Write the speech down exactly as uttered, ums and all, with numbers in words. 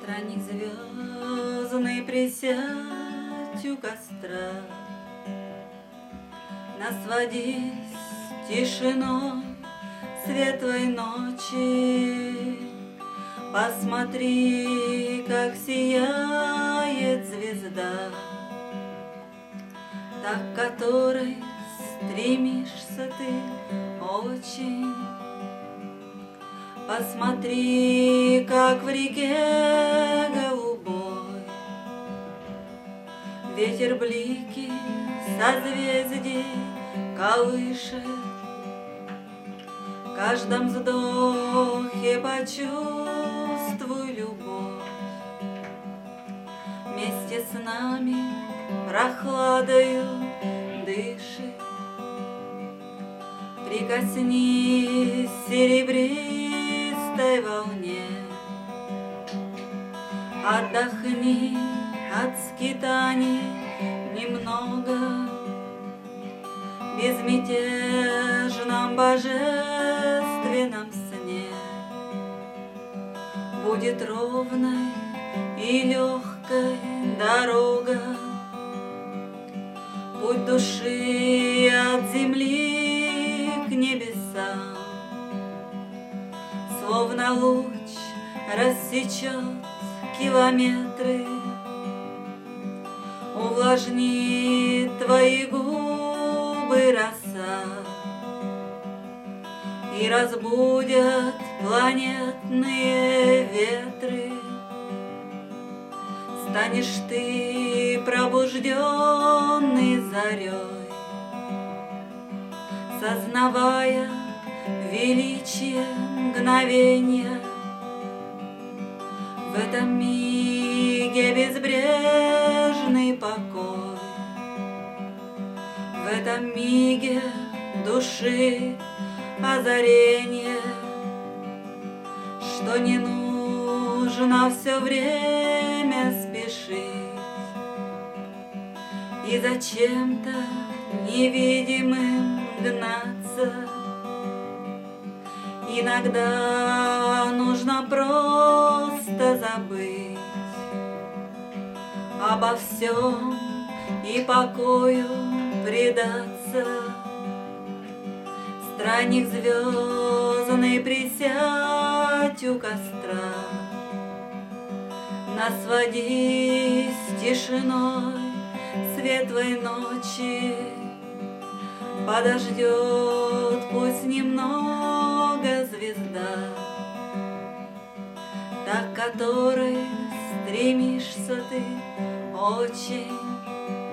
Странник звездный, присядь у костра, насладись тишиной светлой ночи. Посмотри, как сияет звезда, так к которой стремишься ты очень. Посмотри, как в реке голубой ветер блики созвездий колышет. В каждом вздохе почувствуй любовь, вместе с нами прохладою дышит. Прикоснись к серебристой волне, отдохни от скитаний немного. В безмятежном божественном сне будет ровной и легкой дорога, путь души от земли к небесам. Словно луч рассечет километры, увлажнит твои губы роса и разбудят планетные ветры. Станешь ты пробужденный зарей, сознавая величие мгновенья. В этом миге безбрежный покой, в этом миге души озарение, что не нужно все время спешить и зачем-то невидимым гнаться. Иногда нужно просто забыть обо всем и покою предаться. Странник звездный, присядь у костра, насладись тишиной светлой ночи. Подождет пусть немного звезда, так к которой стремишься ты очень.